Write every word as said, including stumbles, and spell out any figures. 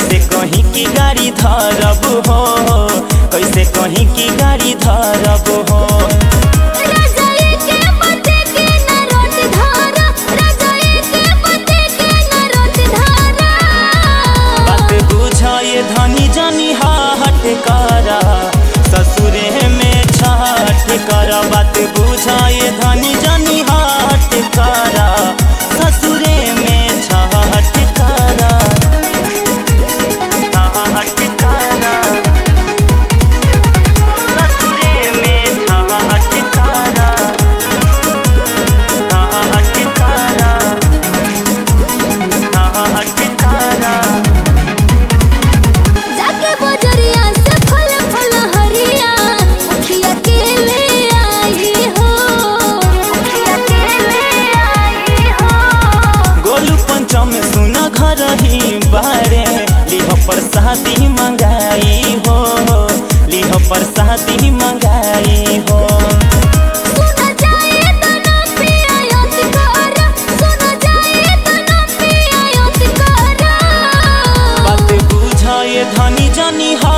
कैसे कहीं की गाड़ी धरब हो, कैसे कहीं की गाड़ी धरब हो। बात बुझाए धनी जनी हाट करा, ससुरे में छाट करा। बात बुझाए धनी जनी हाट करा, ससुरे में छाट करा। हाट करा, ससुरे में छाट करा। हाट करा, हाट करा। जाके बजरिया से फल फल हरिया उखिया के ले आई हो, उखिया के ले आई हो। गोलू पंचम सुना घर ही बारे, लिह प्रसादी मंगाई हो, लिह प्रसादी मंगाई हो। सुना जाए तना पिया याद कर, सुना जाए तना पिया याद कर। बात बुझाए धनी जनी